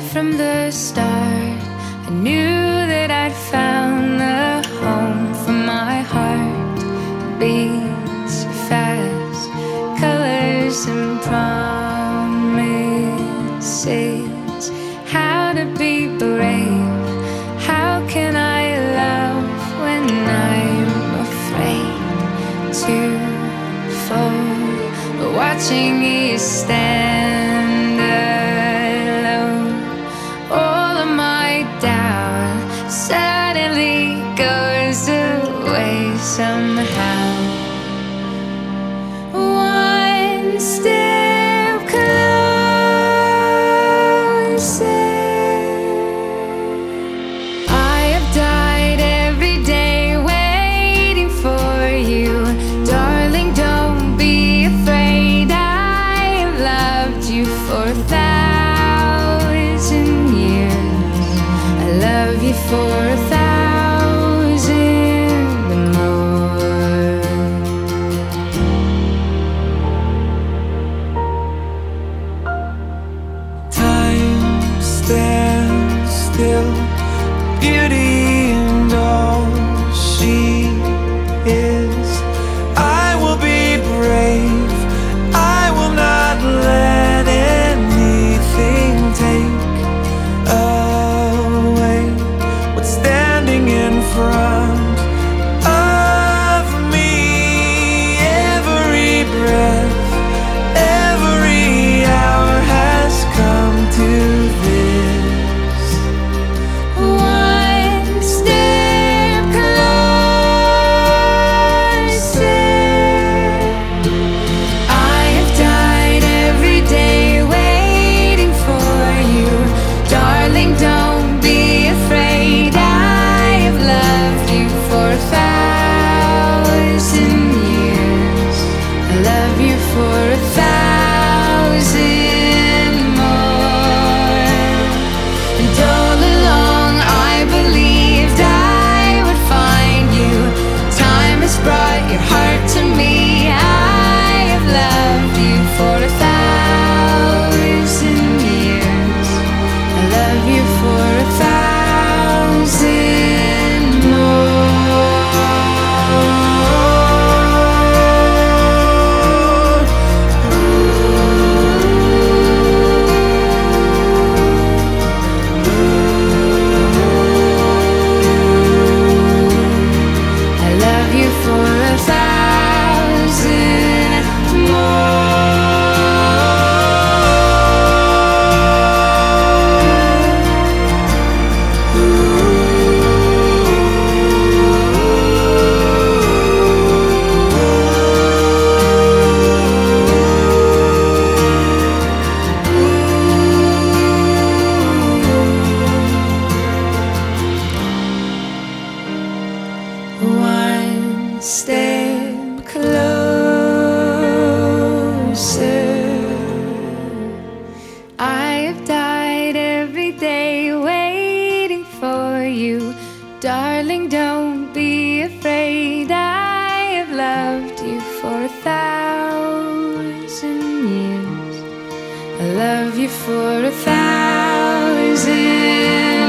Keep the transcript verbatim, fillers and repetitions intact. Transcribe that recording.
from the start, I knew that I'd found the home for my heart. Beats fast, colors and promises. How to be brave, how can I love when I'm afraid to fall? Watching you stand alone, all of my doubt suddenly goes away somehow. One step closer. I have died every day waiting for you, darling, don't be afraid. I have loved you for a thousand years. I love you for a thousand more. Time stands still, beauty and all she is. I will be brave, I will not let anything take away what's standing in front of me. Every breath, every hour has come to this. One step closer. I have died every day waiting for you, darling, don't be afraid. I have loved you for a thousand years. I love you for a thousand more. And all along I believed I would find you. Time has brought your heart to me. I have loved you for a thousand years. I love you for a thousand more. I love you for a thousand one step closer. I have died every day waiting for you, darling, don't be afraid. I have loved you for a thousand years. I love you for a thousand